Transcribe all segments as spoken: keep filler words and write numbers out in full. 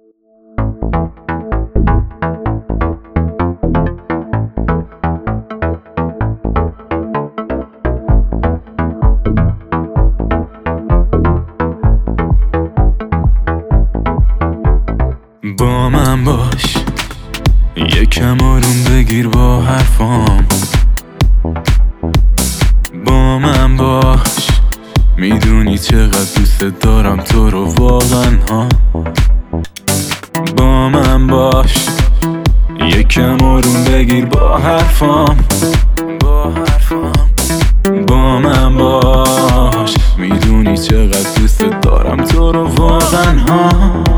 با من باش، یکم آروم بگیر با حرفام. با من باش، میدونی چقدر دوست دارم تو رو واقعا ها. با من باش، یکم آروم بگیر با حرفام. با حرفام با من باش، میدونی چقدر دوست دارم تو رو واقعا ها.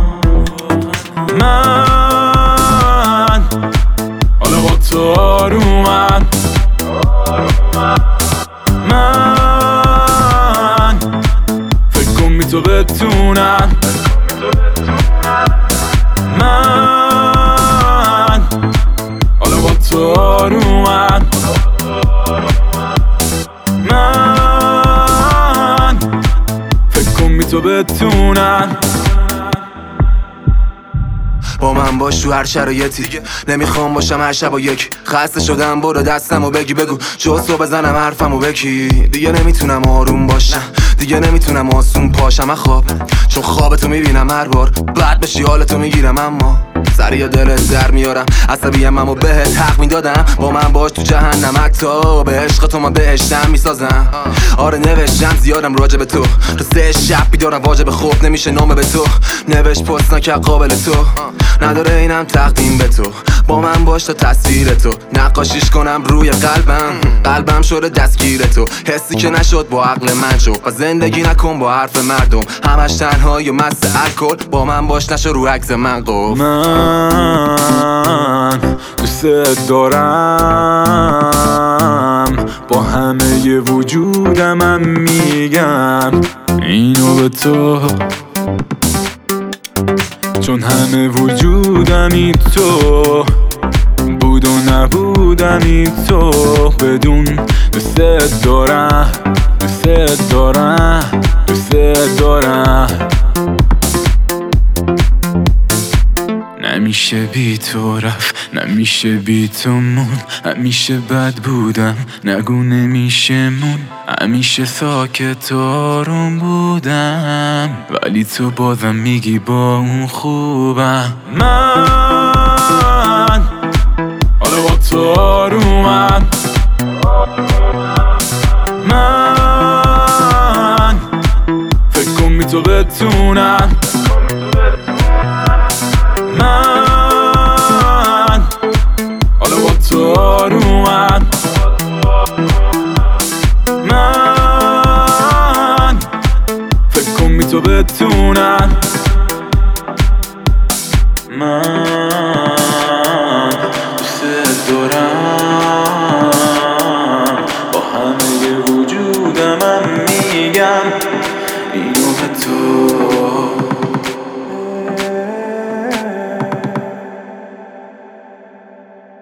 من حالا با تو آرومم، من فکر کن می تو بتونم، من حالا با تو آرومم، من فکر کن می تو بتونم. با من باش تو هر شرایطی، نمیخوام باشم هر شب و یک. خسته شدم برو دستمو بگی، بگو جزو بزنم حرفمو بکی. دیگه نمیتونم آروم باشم، دیگه نمیتونم آسون پاشم از خواب، چون خوابتو میبینم هر بار. بعد بشی حالتو میگیرم اما سریع دلت در میارم. عصبیم امو بهت حق میدادم. با من باش تو جهنم، حتی به عشق تو من بهشتم میسازم. آره نوشتم زیادم راجع به تو، تو سه شب بیدارم واجب خوب نمیشه نامه به تو. نوشت پست نکرد قابل تو، نداره اینم تقدیم به تو. با من باش تا تصویر تو نقاشیش کنم روی قلبم. قلبم شده دستگیر تو، حسی که نشد با عقل من شو. و زندگی نکن با حرف مردم، همش تنهایی و مست الکل. با من باش نشو رو عکس من قف. من دوست دارم، با همه وجودم میگم اینو به تو، چون همه وجودمی تو بود و نبودمی تو. بدون دوست دارم، دوست دارم، دوست دارم. نمیشه بی تو رفت، نمیشه بی تو مون. همیشه بد بودم، نگو نمیشه مون. همیشه ساکت و آروم بودم، ولی تو بازم میگی با اون خوبم. من حالا با تو آرومم، من فکر کن می تو بتونم، من حالا با تو آرومم، من فکر کن می تو بتونم، من